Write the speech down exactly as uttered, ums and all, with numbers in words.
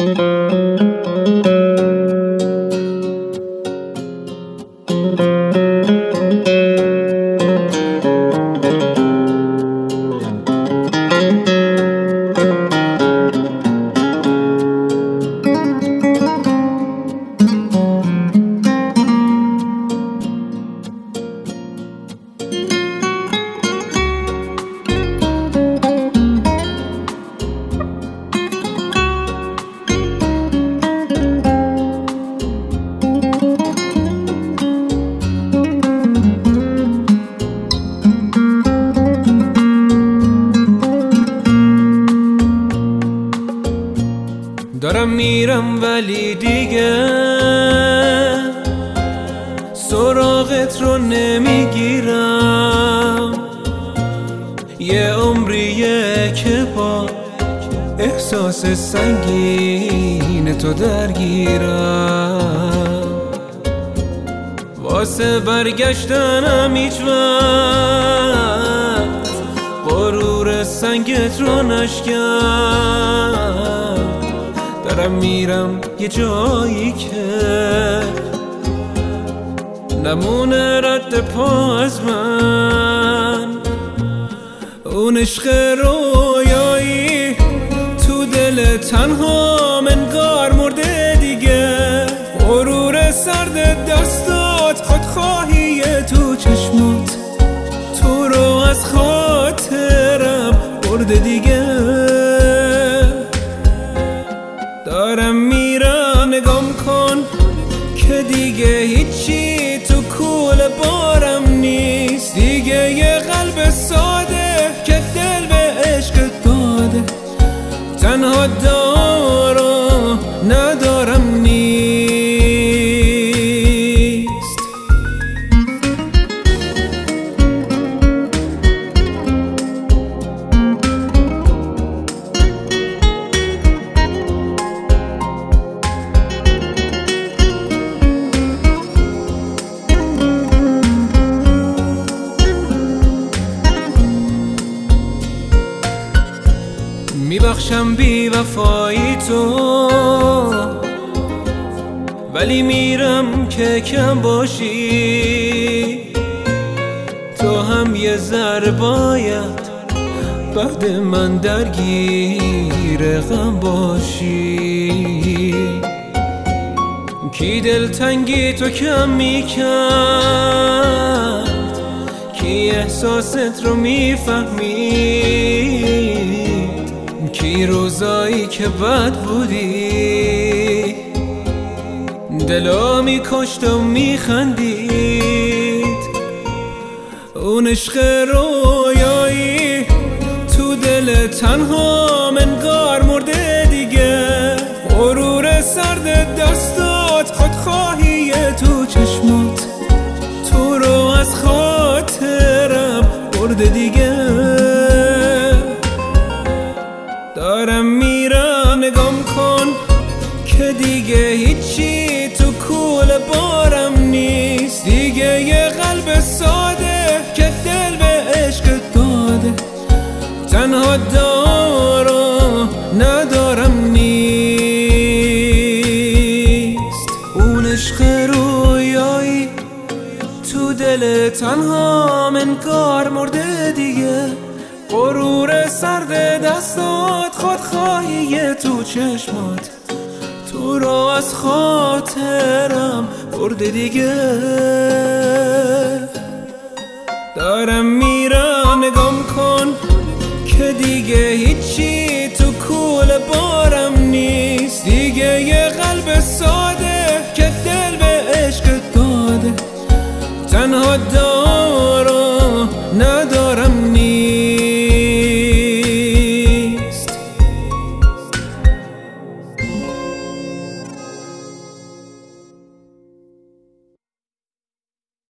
دارم میرم ولی دیگه سراغت رو نمیگیرم، یه عمریه که با احساس سنگین تو درگیرم، واسه برگشتنم هیچ وقت غرور سنگت رو نشکن. دارم میرم یه جایی که نمونه رد پا از من، اون عشق رویایی تو دل تنها منگار مرده دیگه، غرور سرد دستات، خودخواهی تو چشمات تو رو از خاطرم برده دیگه. دارم میرم نگام کن که دیگه هیچی تو کوله بارم نیست، دیگه یه قلب ساده که دل به عشق داده، تنها دارم ندارم نیست. میبخشم بی وفایی تو، ولی میرم که کم باشی، تو هم یه ذره باید بعد من درگیر غم باشی. کی دلتنگی تو کم میکرد، کی احساست رو میفهمید، کی روزایی که بد بودی دلو میکشت و میخندید، اون عشق رویایی تو دل تنها منگار مرده دیگه، غرور سرد دستات، خودخواهی تو چشمات تو رو از خاطرم برده دیگه. دارم میرم نگام کن که دیگه هیچی تو کوله بارم نیست، دیگه یه قلب ساده که دل به عشق داده، تنها دارم ندارم نیست. اون عشق رویایی تو دل تنها منگار مرده دیگه، غرور سرد دستات، خودخواهی تو چشمات تو رو از خاطرم برده دیگه. دارم میرم نگام کن که دیگه هیچی تو کوله بارم نیست،